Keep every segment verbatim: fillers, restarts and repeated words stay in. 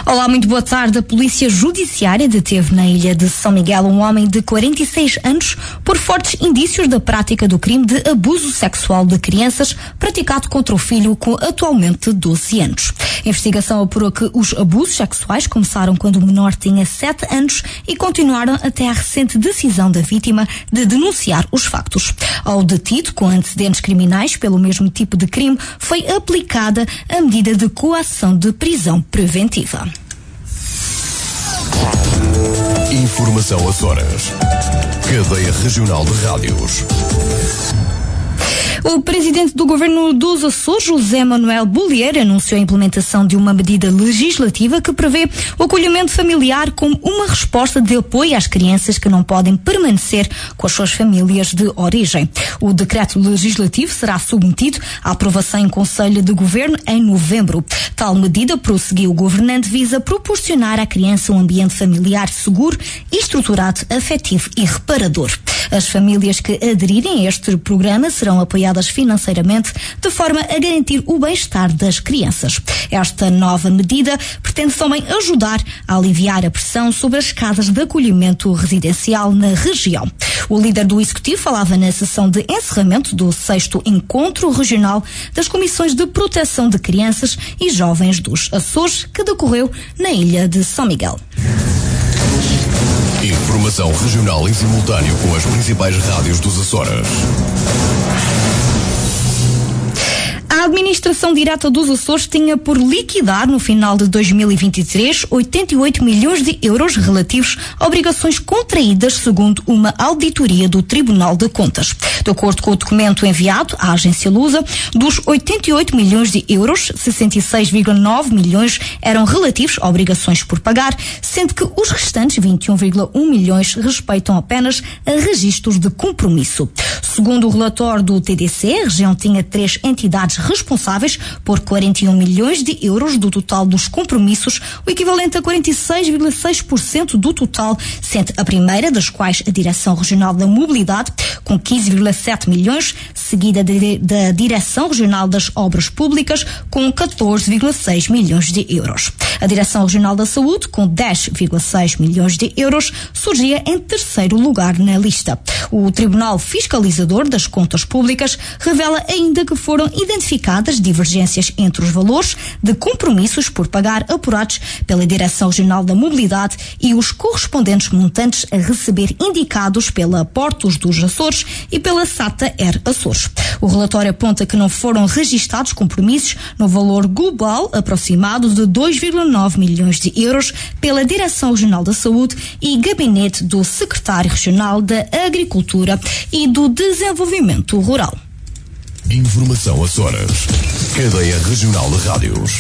Olá, muito boa tarde. A Polícia Judiciária deteve na ilha de São Miguel um homem de quarenta e seis anos por fortes indícios da prática do crime de abuso sexual de crianças praticado contra o filho com atualmente doze anos. A investigação apurou que os abusos sexuais começaram quando o menor tinha sete anos e continuaram até à recente decisão da vítima de denunciar os factos. Ao detido com antecedentes criminais pelo mesmo tipo de crime foi aplicada a medida de coação de prisão preventiva. Informação Açores. Cadeia Regional de Rádios. O presidente do governo dos Açores, José Manuel Bolieiro, anunciou a implementação de uma medida legislativa que prevê o acolhimento familiar como uma resposta de apoio às crianças que não podem permanecer com as suas famílias de origem. O decreto legislativo será submetido à aprovação em Conselho de Governo em novembro. Tal medida, prosseguiu o governante, visa proporcionar à criança um ambiente familiar seguro e estruturado, afetivo e reparador. As famílias que aderirem a este programa serão apoiadas financeiramente de forma a garantir o bem-estar das crianças. Esta nova medida pretende também ajudar a aliviar a pressão sobre as casas de acolhimento residencial na região. O líder do Executivo falava na sessão de encerramento do sexto Encontro Regional das Comissões de Proteção de Crianças e Jovens dos Açores, que decorreu na ilha de São Miguel. Informação regional em simultâneo com as principais rádios dos Açores. A Administração Direta dos Açores tinha por liquidar no final de dois mil e vinte e três oitenta e oito milhões de euros relativos a obrigações contraídas segundo uma auditoria do Tribunal de Contas. De acordo com o documento enviado à agência Lusa, dos oitenta e oito milhões de euros, sessenta e seis vírgula nove milhões eram relativos a obrigações por pagar, sendo que os restantes vinte e um vírgula um milhões respeitam apenas a registros de compromisso. Segundo o relatório do T D C, a região tinha três entidades responsáveis por quarenta e um milhões de euros do total dos compromissos, o equivalente a quarenta e seis vírgula seis por cento do total, sendo a primeira das quais a Direção Regional da Mobilidade, com quinze vírgula sete milhões, seguida de, da Direção Regional das Obras Públicas, com catorze vírgula seis milhões de euros. A Direção Regional da Saúde, com dez vírgula seis milhões de euros, surgia em terceiro lugar na lista. O Tribunal Fiscalizador das Contas Públicas revela ainda que foram identificadas divergências entre os valores de compromissos por pagar apurados pela Direção Regional da Mobilidade e os correspondentes montantes a receber indicados pela Portos dos Açores e pela SATA Air Açores. O relatório aponta que não foram registados compromissos no valor global aproximado de dois vírgula nove milhões de euros pela Direção Regional da Saúde e Gabinete do Secretário Regional da Agricultura e do Desenvolvimento Rural. Informação Açores. Cadeia Regional de Rádios.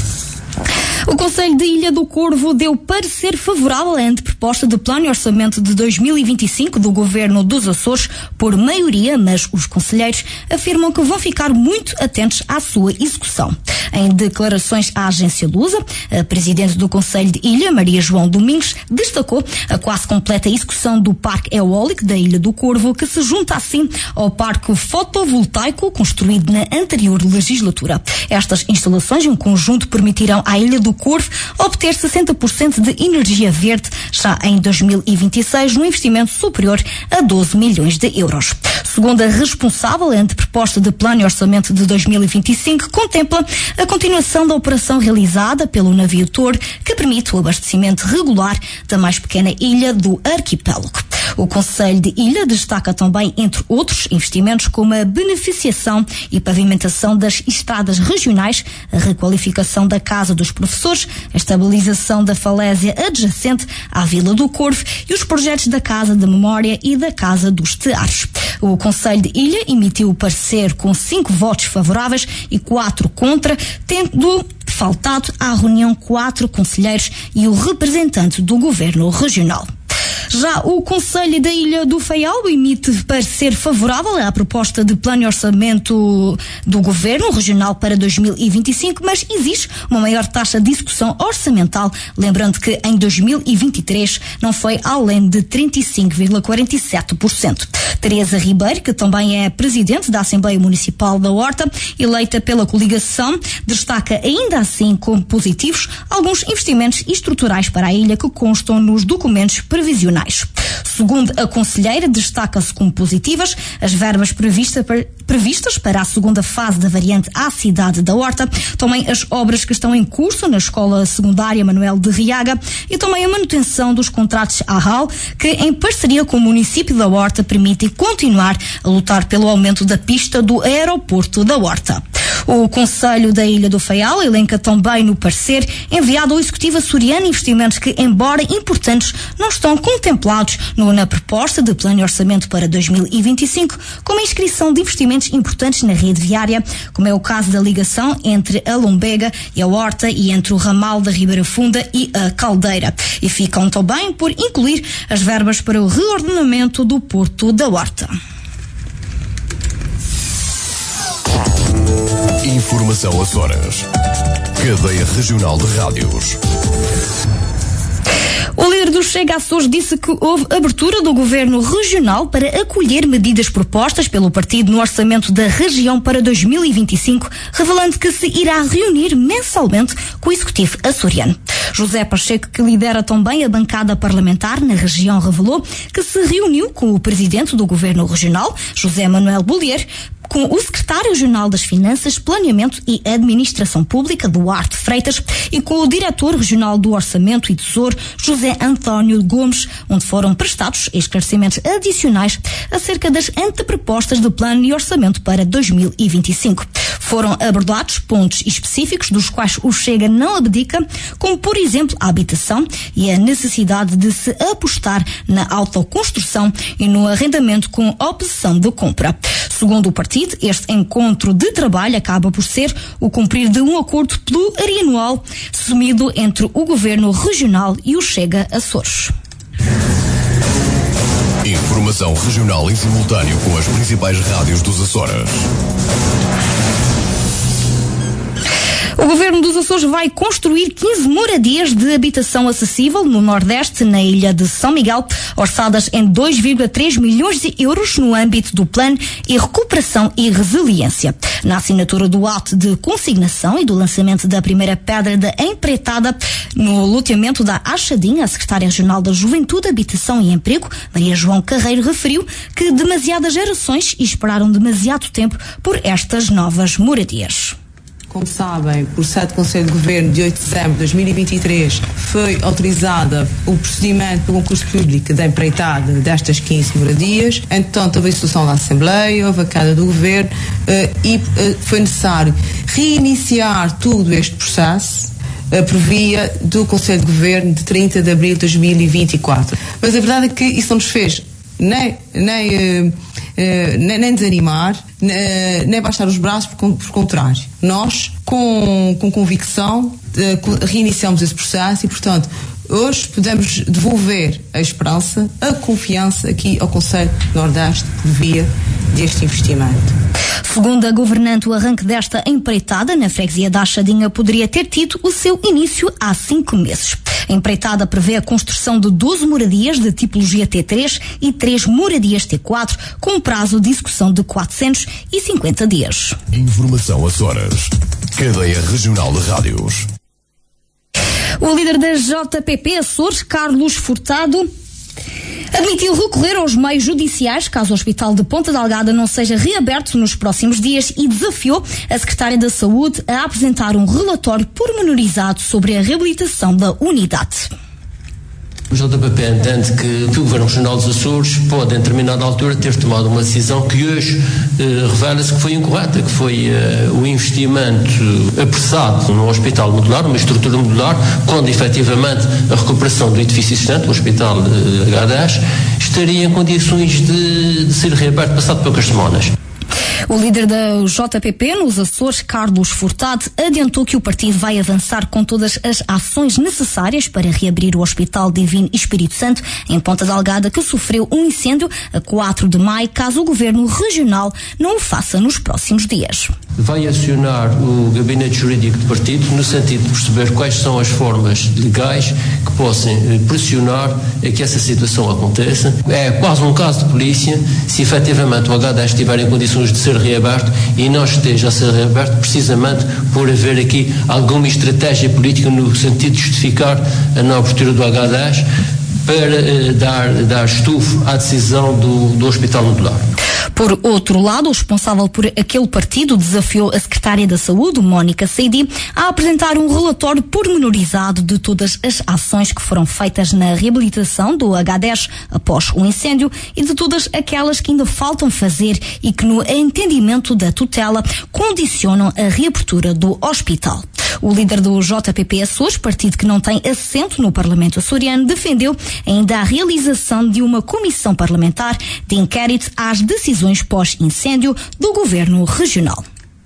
O Conselho de Ilha do Corvo deu parecer favorável à anteproposta de plano e orçamento de dois mil e vinte e cinco do Governo dos Açores por maioria, mas os conselheiros afirmam que vão ficar muito atentos à sua execução. Em declarações à agência Lusa, a presidente do Conselho de Ilha, Maria João Domingos, destacou a quase completa execução do Parque Eólico da Ilha do Corvo, que se junta assim ao parque fotovoltaico construído na anterior legislatura. Estas instalações em conjunto permitirão à Ilha do Corvo obter sessenta por cento de energia verde já em dois mil e vinte e seis, num investimento superior a doze milhões de euros. Segundo a responsável, a anteproposta de plano e orçamento de dois mil e vinte e cinco contempla a continuação da operação realizada pelo navio Tor, que permite o abastecimento regular da mais pequena ilha do arquipélago. O Conselho de Ilha destaca também, entre outros investimentos, como a beneficiação e pavimentação das estradas regionais, a requalificação da Casa dos Professores, a estabilização da falésia adjacente à Vila do Corvo e os projetos da Casa da Memória e da Casa dos Teares. O Conselho de Ilha emitiu o parecer com cinco votos favoráveis e quatro contra, tendo faltado à reunião quatro conselheiros e o representante do Governo Regional. Já o Conselho da Ilha do Faial emite parecer favorável à proposta de plano e orçamento do Governo Regional para dois mil e vinte e cinco, mas exige uma maior taxa de execução orçamental, lembrando que em dois mil e vinte e três não foi além de trinta e cinco vírgula quarenta e sete por cento. Teresa Ribeiro, que também é presidente da Assembleia Municipal da Horta, eleita pela coligação, destaca ainda assim como positivos alguns investimentos estruturais para a ilha que constam nos documentos previsionais. Segundo a conselheira, destaca-se como positivas as verbas prevista para, previstas para a segunda fase da variante à cidade da Horta, também as obras que estão em curso na Escola Secundária Manuel de Riaga e também a manutenção dos contratos A R A L, que em parceria com o município da Horta permitem continuar a lutar pelo aumento da pista do aeroporto da Horta. O Conselho da Ilha do Faial elenca também no parecer enviado ao Executivo açoriano investimentos que, embora importantes, não estão contemplados no, na proposta de plano e orçamento para dois mil e vinte e cinco, como a inscrição de investimentos importantes na rede viária, como é o caso da ligação entre a Lombega e a Horta e entre o ramal da Ribeira Funda e a Caldeira. E ficam também por incluir as verbas para o reordenamento do Porto da Horta. Informação Açores. Cadeia Regional de Rádios. O líder do Chega Açores disse que houve abertura do Governo Regional para acolher medidas propostas pelo partido no orçamento da região para dois mil e vinte e cinco, revelando que se irá reunir mensalmente com o Executivo açoriano. José Pacheco, que lidera também a bancada parlamentar na região, revelou que se reuniu com o presidente do Governo Regional, José Manuel Bollier, com o secretário-geral das Finanças, Planeamento e Administração Pública, Duarte Freitas, e com o diretor regional do Orçamento e Tesouro, José António Gomes, onde foram prestados esclarecimentos adicionais acerca das antepropostas do plano e orçamento para dois mil e vinte e cinco. Foram abordados pontos específicos dos quais o Chega não abdica, como, por exemplo, a habitação e a necessidade de se apostar na autoconstrução e no arrendamento com opção de compra. Segundo o partido, este encontro de trabalho acaba por ser o cumprir de um acordo plurianual assumido entre o Governo Regional e o Chega Açores. Informação regional em simultâneo com as principais rádios dos Açores. O Governo dos Açores vai construir quinze moradias de habitação acessível no Nordeste, na ilha de São Miguel, orçadas em dois vírgula três milhões de euros no âmbito do Plano e Recuperação e Resiliência. Na assinatura do ato de consignação e do lançamento da primeira pedra da empreitada no loteamento da Achadinha, a secretária regional da Juventude, Habitação e Emprego, Maria João Carreiro, referiu que demasiadas gerações esperaram demasiado tempo por estas novas moradias. Como sabem, por sede do Conselho de Governo de oito de dezembro de dois mil e vinte e três foi autorizada o procedimento do concurso público da empreitada destas quinze moradias. Entretanto, houve a instituição da Assembleia, houve a queda do Governo uh, e uh, foi necessário reiniciar todo este processo uh, por via do Conselho de Governo de trinta de abril de dois mil e vinte e quatro. Mas a verdade é que isso não nos fez nem, nem, uh, uh, nem, nem desanimar, nem baixar os braços, por, por contrário. Nós, com, com convicção, uh, reiniciamos esse processo e, portanto, hoje podemos devolver a esperança, a confiança aqui ao Conselho do Nordeste por via deste investimento. Segundo a governante, o arranque desta empreitada na freguesia da Achadinha poderia ter tido o seu início há cinco meses. A empreitada prevê a construção de doze moradias de tipologia T três e três moradias T quatro, com um prazo de execução de quatrocentos e cinquenta dias. Informação Açores. Cadeia Regional de Rádios. O líder da J P P Açores, Carlos Furtado, admitiu recorrer aos meios judiciais caso o Hospital de Ponta Delgada não seja reaberto nos próximos dias e desafiou a Secretária da Saúde a apresentar um relatório pormenorizado sobre a reabilitação da unidade. O J P P entende que, que o Governo Regional dos Açores pode, em determinada altura, ter tomado uma decisão que hoje eh, revela-se que foi incorreta, que foi eh, o investimento apressado no hospital modular, uma estrutura modular, quando efetivamente a recuperação do edifício existente, o Hospital eh, H dez, estaria em condições de, de ser reaberto passado poucas semanas. O líder da J P P nos Açores, Carlos Furtado, adiantou que o partido vai avançar com todas as ações necessárias para reabrir o Hospital Divino Espírito Santo em Ponta Delgada, que sofreu um incêndio a quatro de maio, caso o governo regional não o faça nos próximos dias. Vai acionar o gabinete jurídico do partido no sentido de perceber quais são as formas legais que possam pressionar a que essa situação aconteça. É quase um caso de polícia se efetivamente o H dez estiver em condições de ser reaberto e não esteja a ser reaberto precisamente por haver aqui alguma estratégia política no sentido de justificar a não abertura do H dez para eh, dar, dar estufo à decisão do, do Hospital Modular. Por outro lado, o responsável por aquele partido desafiou a secretária da Saúde, Mónica Seidi, a apresentar um relatório pormenorizado de todas as ações que foram feitas na reabilitação do H dez após o incêndio e de todas aquelas que ainda faltam fazer e que, no entendimento da tutela, condicionam a reabertura do hospital. O líder do J P P Açores, partido que não tem assento no Parlamento açoriano, defendeu ainda a realização de uma comissão parlamentar de inquérito às decisões pós-incêndio do Governo Regional.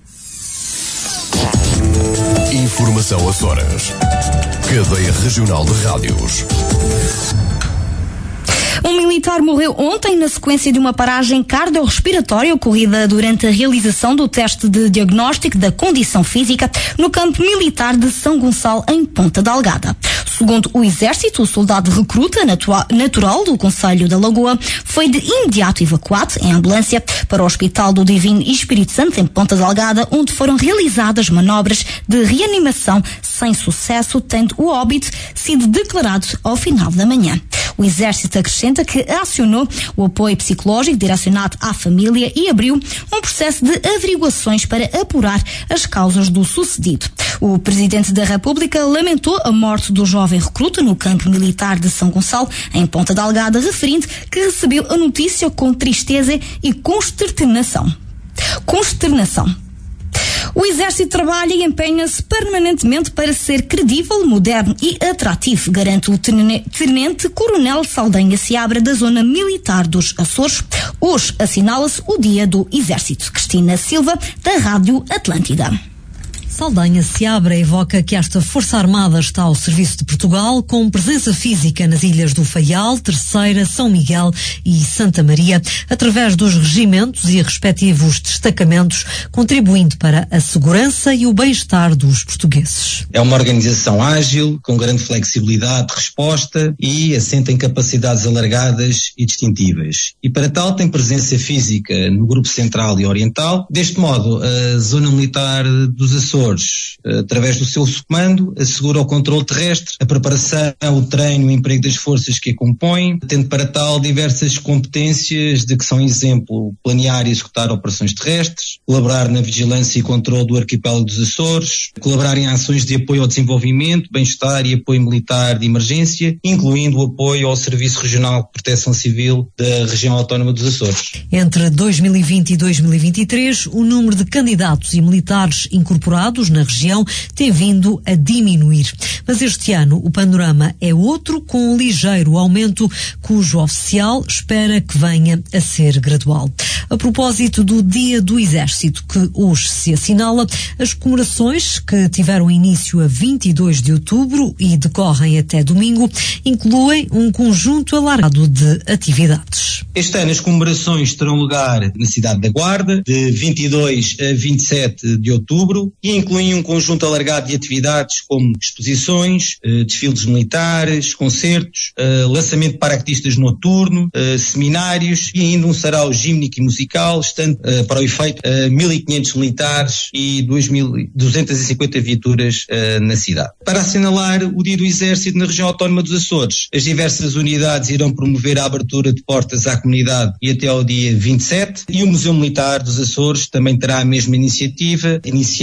Informação Açores. Cadeia Regional de Rádios. Um militar morreu ontem na sequência de uma paragem cardiorrespiratória ocorrida durante a realização do teste de diagnóstico da condição física no campo militar de São Gonçalo, em Ponta Delgada. Segundo o Exército, o soldado recruta natural do Concelho da Lagoa foi de imediato evacuado em ambulância para o Hospital do Divino Espírito Santo, em Ponta Delgada, onde foram realizadas manobras de reanimação sem sucesso, tendo o óbito sido declarado ao final da manhã. O Exército acrescenta que acionou o apoio psicológico direcionado à família e abriu um processo de averiguações para apurar as causas do sucedido. O Presidente da República lamentou a morte do jovem recruta no campo militar de São Gonçalo, em Ponta Delgada, referindo que recebeu a notícia com tristeza e consternação. Consternação. O Exército trabalha e empenha-se permanentemente para ser credível, moderno e atrativo, garante o Tenente-Coronel Saldanha Seabra, da Zona Militar dos Açores. Hoje assinala-se o Dia do Exército. Cristina Silva, da Rádio Atlântida. Saldanha Seabra evoca que esta Força Armada está ao serviço de Portugal, com presença física nas ilhas do Faial, Terceira, São Miguel e Santa Maria, através dos regimentos e respectivos destacamentos, contribuindo para a segurança e o bem-estar dos portugueses. É uma organização ágil, com grande flexibilidade de resposta e assenta em capacidades alargadas e distintivas. E para tal tem presença física no Grupo Central e Oriental. Deste modo, a Zona Militar dos Açores, através do seu comando, assegura o controle terrestre, a preparação, o treino e o emprego das forças que a compõem, tendo para tal diversas competências de que são exemplo planear e executar operações terrestres, colaborar na vigilância e controle do arquipélago dos Açores, colaborar em ações de apoio ao desenvolvimento, bem-estar e apoio militar de emergência, incluindo o apoio ao Serviço Regional de Proteção Civil da Região Autónoma dos Açores. Entre dois mil e vinte e dois mil e vinte e três, o número de candidatos e militares incorporados na região tem vindo a diminuir. Mas este ano o panorama é outro, com um ligeiro aumento, cujo oficial espera que venha a ser gradual. A propósito do Dia do Exército, que hoje se assinala, as comemorações, que tiveram início a vinte e dois de outubro e decorrem até domingo, incluem um conjunto alargado de atividades. Este ano as comemorações terão lugar na cidade da Guarda, de vinte e dois a vinte e sete de outubro, e incluem um conjunto alargado de atividades como exposições, eh, desfiles militares, concertos, eh, lançamento de paraquedistas noturno, eh, seminários e ainda um sarau gímnico e musical, estando eh, para o efeito eh, mil e quinhentos militares e duas mil duzentas e cinquenta viaturas eh, na cidade. Para assinalar o Dia do Exército na região autónoma dos Açores, as diversas unidades irão promover a abertura de portas à comunidade e até ao dia vinte e sete, e o Museu Militar dos Açores também terá a mesma iniciativa, iniciando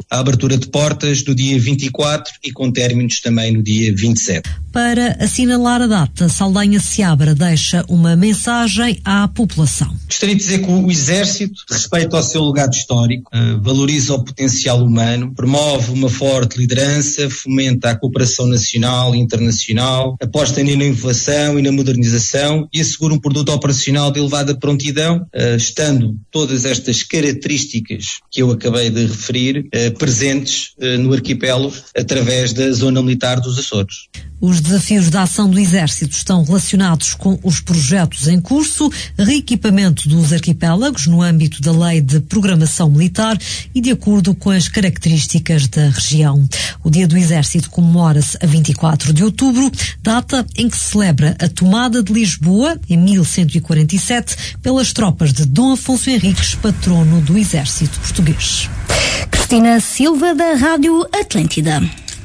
a abertura de portas no dia vinte e quatro e com términos também no dia vinte e sete. Para assinalar a data, Saldanha Seabra deixa uma mensagem à população. Gostaria de dizer que o Exército respeita o seu legado histórico, valoriza o potencial humano, promove uma forte liderança, fomenta a cooperação nacional e internacional, aposta na inovação e na modernização e assegura um produto operacional de elevada prontidão, estando todas estas características que eu acabei de referir presentes no arquipélago através da Zona Militar dos Açores. Os desafios da ação do Exército estão relacionados com os projetos em curso, reequipamento dos arquipélagos no âmbito da Lei de Programação Militar e de acordo com as características da região. O Dia do Exército comemora-se a vinte e quatro de outubro, data em que se celebra a tomada de Lisboa, em mil cento e quarenta e sete, pelas tropas de Dom Afonso Henriques, patrono do Exército Português. Cristina Silva, da Rádio Atlântida.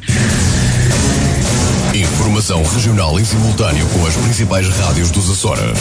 Informação regional em simultâneo com as principais rádios dos Açores.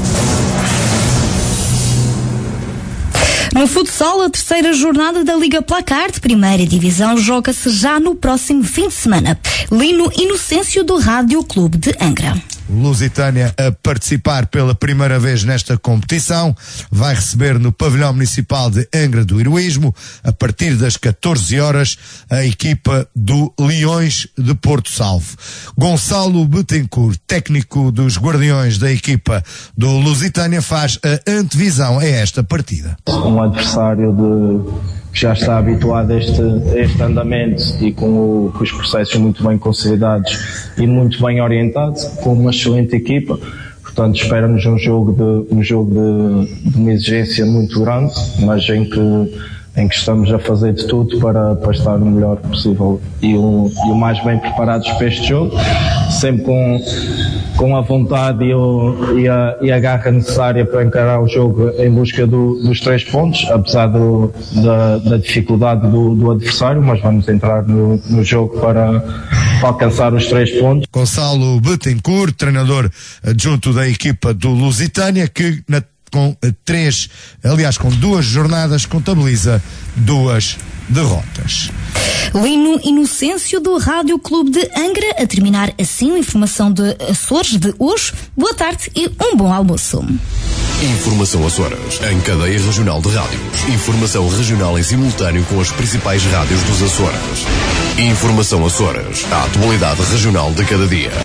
No futsal, a terceira jornada da Liga Placar de Primeira Divisão joga-se já no próximo fim de semana. Lino Inocêncio, do Rádio Clube de Angra. Lusitânia a participar pela primeira vez nesta competição, vai receber no pavilhão municipal de Angra do Heroísmo, a partir das catorze horas, a equipa do Leões de Porto Salvo. Gonçalo Betancourt, técnico dos Guardiões da equipa do Lusitânia, faz a antevisão a esta partida. Um adversário de que já está habituado a este, a este andamento e com, o, com os processos muito bem consolidados e muito bem orientados, com uma excelente equipa. Portanto, espera-nos um jogo, de, um jogo de, de uma exigência muito grande, mas em que, em que estamos a fazer de tudo para, para estar o melhor possível e o, e o mais bem preparados para este jogo, sempre com, com a vontade e, o, e, a, e a garra necessária para encarar o jogo em busca do, dos três pontos, apesar do, da, da dificuldade do, do adversário, mas vamos entrar no, no jogo para, para alcançar os três pontos. Gonçalo Betancourt, treinador adjunto da equipa do Lusitânia, que na com três, aliás, com duas jornadas, contabiliza duas derrotas. Lino Inocêncio, do Rádio Clube de Angra, a terminar assim a informação de Açores de hoje. Boa tarde e um bom almoço. Informação Açores, em cadeia regional de rádios. Informação regional em simultâneo com as principais rádios dos Açores. Informação Açores, a atualidade regional de cada dia.